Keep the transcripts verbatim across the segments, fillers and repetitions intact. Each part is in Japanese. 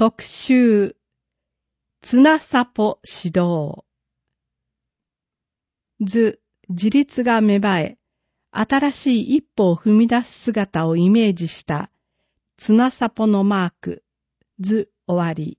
特集、綱サポ指導。図、自立が芽生え、新しい一歩を踏み出す姿をイメージした綱サポのマーク、図終わり。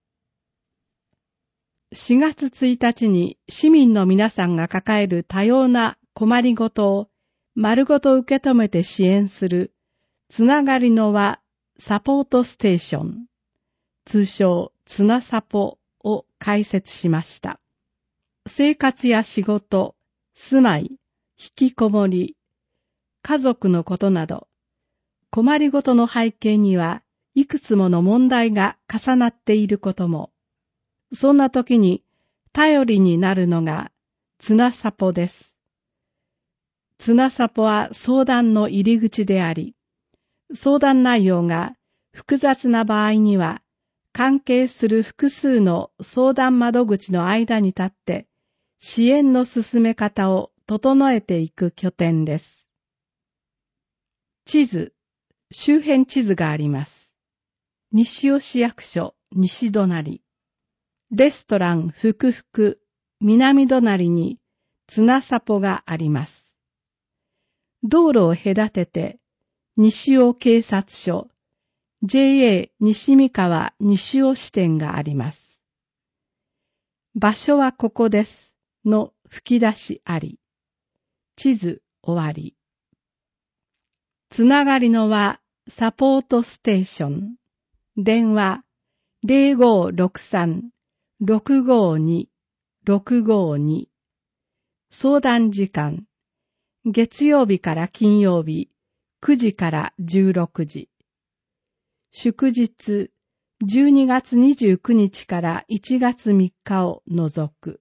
しがつついたちに市民の皆さんが抱える多様な困りごとを丸ごと受け止めて支援するつながりの輪サポートステーション、通称つなサポを開設しました。生活や仕事、住まい、引きこもり、家族のことなど、困りごとの背景にはいくつもの問題が重なっていることも、そんな時に頼りになるのがつなサポです。つなサポは相談の入り口であり、相談内容が複雑な場合には、関係する複数の相談窓口の間に立って、支援の進め方を整えていく拠点です。地図、周辺地図があります。西尾市役所、西隣。レストラン、ふくふく、南隣に、つなサポがあります。道路を隔てて、西尾警察署、ジェイエー 西三河西尾支店があります。場所はここですの吹き出しあり。地図終わり。つながりの輪サポートステーション。電話 ゼロごろくさん ろくごに ろくごに。相談時間。月曜日から金曜日くじからじゅうろくじ。祝日じゅうにがつにじゅうくにちからいちがつみっかを除く。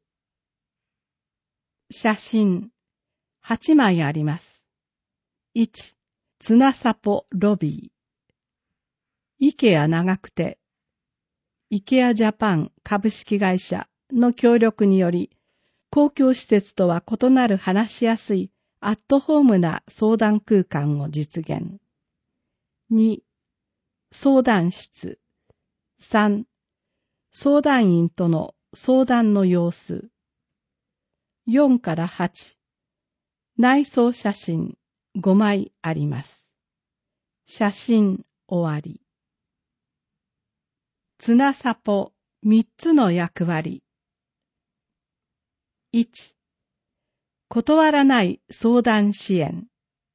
写真はちまいあります。いち、つなサポロビー。イケア長久手、イケアジャパン株式会社の協力により、公共施設とは異なる話しやすいアットホームな相談空間を実現。に、相談室。さん、相談員との相談の様子。よんからはち、内装写真ごまいあります。写真終わり。つなサポみっつの役割。いち、断らない相談支援。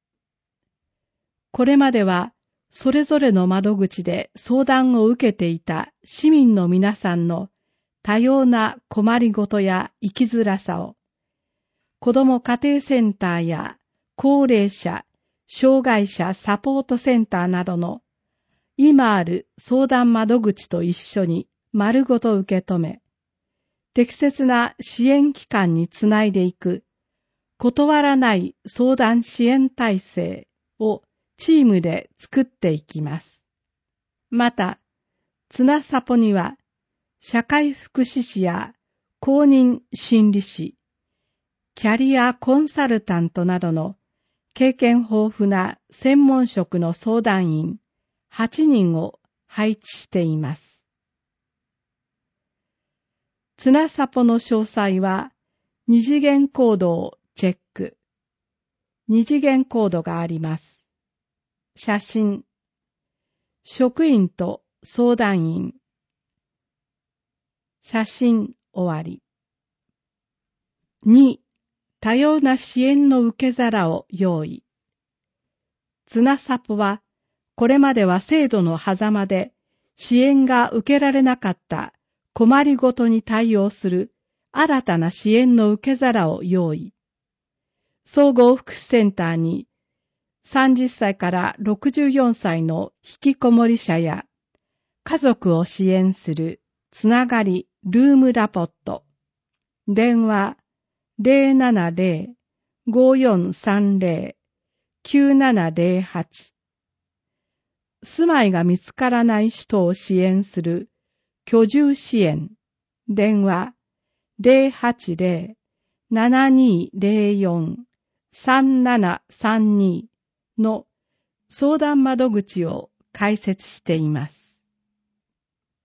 これまではそれぞれの窓口で相談を受けていた市民の皆さんの多様な困りごとや生きづらさを、子ども家庭センターや高齢者、障害者サポートセンターなどの今ある相談窓口と一緒に丸ごと受け止め、適切な支援機関につないでいく断らない相談支援体制をチームで作っていきます。また、つなサポには社会福祉士や公認心理士、キャリアコンサルタントなどの経験豊富な専門職の相談員はちにんを配置しています。つなサポの詳細は二次元コードをチェック。二次元コードがあります。写真。職員と相談員。写真終わり。に、多様な支援の受け皿を用意。つなサポは、これまでは制度の狭間で支援が受けられなかった困りごとに対応する新たな支援の受け皿を用意。総合福祉センターにさんじゅっさいからろくじゅうよんさいの引きこもり者や家族を支援するつながりルームラポット。電話 ゼロななゼロ ごよんさんゼロ きゅうななゼロはち。住まいが見つからない人を支援する居住支援。電話 ゼロはちゼロ ななにゼロよん さんななさんに の相談窓口を開設しています。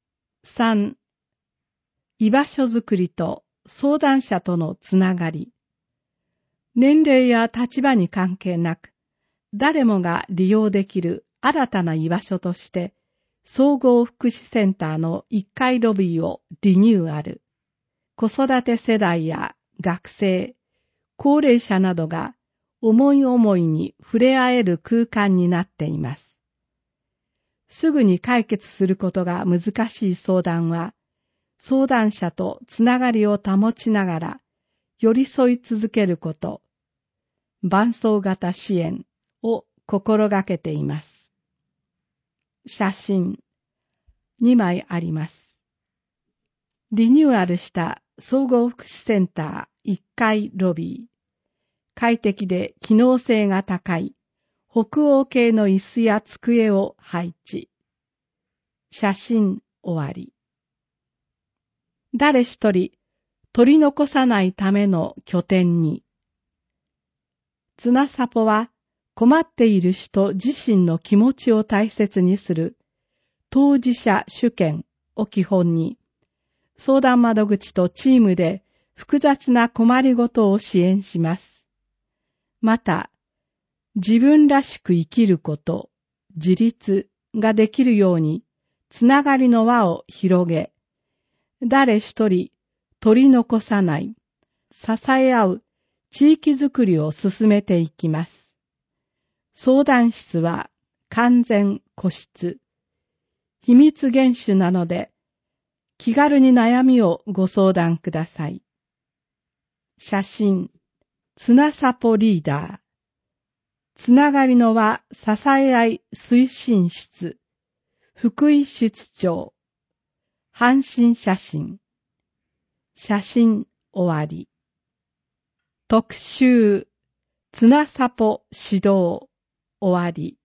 さん、居場所づくりと相談者とのつながり。年齢や立場に関係なく、誰もが利用できる新たな居場所として、総合福祉センターのいっかいロビーをリニューアル。子育て世代や学生、高齢者などが思い思いに触れ合える空間になっています。すぐに解決することが難しい相談は、相談者とつながりを保ちながら寄り添い続けること、伴走型支援を心がけています。写真にまいあります。リニューアルした総合福祉センターいっかいロビー。快適で機能性が高い北欧系の椅子や机を配置。写真終わり。誰一人取り残さないための拠点に。つなさぽは困っている人自身の気持ちを大切にする当事者主権を基本に、相談窓口とチームで複雑な困りごとを支援します。また、自分らしく生きること、自立ができるように、つながりの輪を広げ、誰一人取り残さない、支え合う地域づくりを進めていきます。相談室は完全個室、秘密厳守なので、気軽に悩みをご相談ください。写真、つなさぽリーダー。つながりの輪支え合い推進室。福井室長。阪神写真。写真終わり。特集、つなさぽ指導終わり。